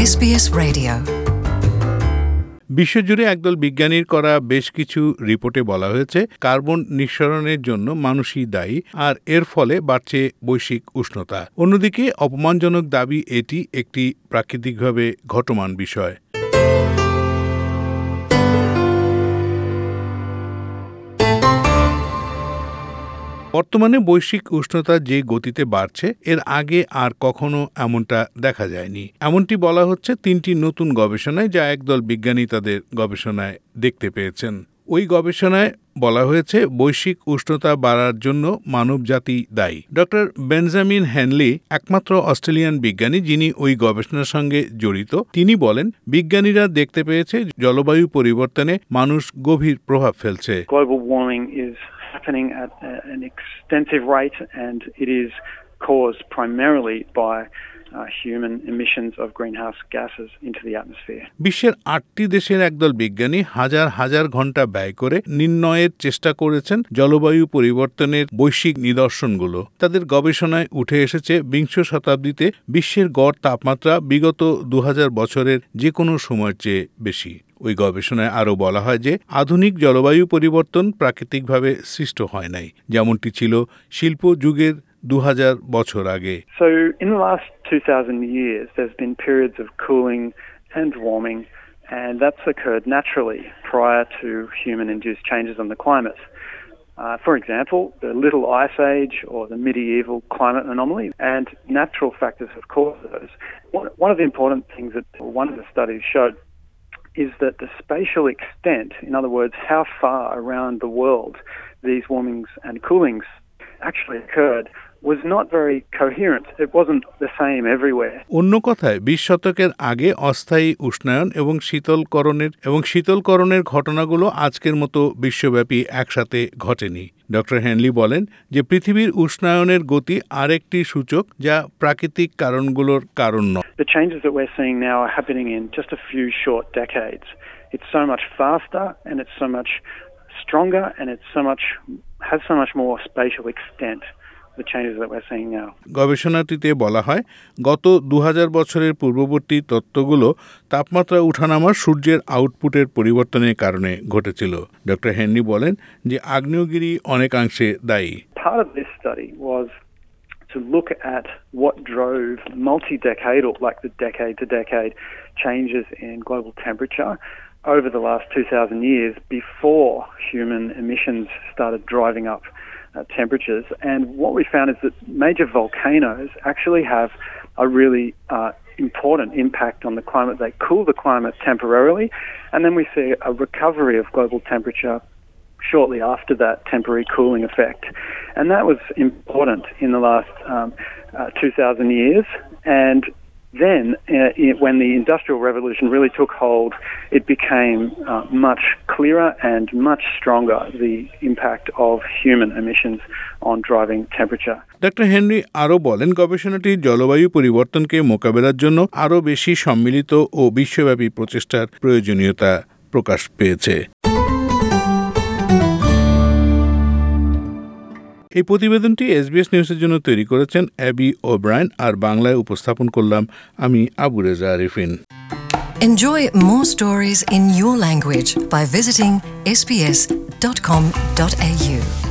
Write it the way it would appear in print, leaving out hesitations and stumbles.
SBS Radio. বিশ্বজুড়ে একদল বিজ্ঞানীর করা বেশ কিছু রিপোর্টে বলা হয়েছে কার্বন নিঃসরণের জন্য মানুষই দায়ী, আর এর ফলে বাড়ছে বৈশ্বিক উষ্ণতা। অন্যদিকে অপমানজনক দাবি এটি একটি প্রাকৃতিকভাবে ঘটমান বিষয়। বর্তমানে বৈশ্বিক উষ্ণতা যে গতিতে বাড়ছে এর আগে আর কখনো এমনটা দেখা যায়নি, এমনটি বলা হচ্ছে তিনটি নতুন গবেষণায় যা একদল বিজ্ঞানী তাদের গবেষণায় দেখতে পেয়েছেন। ওই গবেষণায় বলা হয়েছে বৈশ্বিক উষ্ণতা বাড়ার জন্য মানবজাতি দায়ী। ডক্টর বেঞ্জামিন হ্যানলি একমাত্র অস্ট্রেলিয়ান বিজ্ঞানী যিনি ওই গবেষণার সঙ্গে জড়িত। তিনি বলেন, বিজ্ঞানীরা দেখতে পেয়েছে জলবায়ু পরিবর্তনে মানুষ গভীর প্রভাব ফেলছে। Global warming is happening at an extensive rate, and it is caused primarily by human emissions of greenhouse gases into the atmosphere. বিশ্বের 8টি দেশের একদল বিজ্ঞানী হাজার হাজার ঘন্টা ব্যয় করে নির্ণয়ের চেষ্টা করেছেন জলবায়ু পরিবর্তনের বৈশ্বিক নিদর্শনগুলো। তাদের গবেষণায় উঠে এসেছে বিংশ শতাব্দীতে বিশ্বের গড় তাপমাত্রা বিগত 2000 বছরের যে কোনো সময়ের চেয়ে বেশি। ওই গবেষণায় আরও বলা হয় যে আধুনিক জলবায়ু পরিবর্তন প্রাকৃতিকভাবে সৃষ্ট হয় নাই, যেমনটি ছিল শিল্প যুগের 2000 বছর আগে। So in the last 2000 years there's been periods of cooling and warming, and that's occurred naturally prior to human-induced changes on the climate. For example, the Little Ice Age or the medieval climate anomaly, and natural factors have caused those. One of the important things that one of the studies showed is that the spatial extent, in other words, how far around the world these warmings and coolings actually occurred, was not very coherent. It wasn't the same everywhere. অন্য কথায় 20 শতকের আগে অস্থায়ী উষ্ণায়ন এবং শীতলকরণের ঘটনাগুলো আজকের মতো বিশ্বব্যাপী একসাথে ঘটেনি। ডক্টর হ্যানলি বলেন যে পৃথিবীর উষ্ণায়নের গতি আরেকটি সূচক যা প্রাকৃতিক কারণগুলোর কারণ নয়। The changes that we're seeing now are happening in just a few short decades. It's so much faster, and it's so much stronger, and has so much more spatial extent. The changes that we're seeing now. গবেষণাটিতে বলা হয়, গত 2000 বছরের পূর্ববর্তী তত্ত্বগুলো তাপমাত্রা ওঠানামার সূর্যের আউটপুটের পরিবর্তনের কারণে ঘটেছিল। ডক্টর হেনরি বলেন যে আগ্নেয়গিরি অনেকাংশে দায়ী। Part of this study was to look at what drove multi-decadal, like the decade-to-decade changes in global temperature over the last 2000 years before human emissions started driving up temperatures. And what we found is that major volcanoes actually have a really important impact on the climate. They cool the climate temporarily, and then we see a recovery of global temperature shortly after that temporary cooling effect. And that was important in the last 2000 years. And then, when the Industrial Revolution really took hold, it became much clearer and much stronger, the impact of human emissions on driving temperature. Doctor Henry আরও বলেন, গবেষণাটি জলবায়ু পরিবর্তনকে মোকাবেলার জন্য আরও বেশি সম্মিলিত ও বিশ্বব্যাপী প্রচেষ্টার প্রয়োজনীয়তা প্রকাশ পেয়েছে। এই প্রতিবেদনটি SBS নিউজের জন্য তৈরি করেছেন অ্যাবি ওব্রায়েন, আর বাংলায় উপস্থাপন করলাম আমি Abu Reza Arifin. Enjoy more stories in your language by visiting sbs.com.au.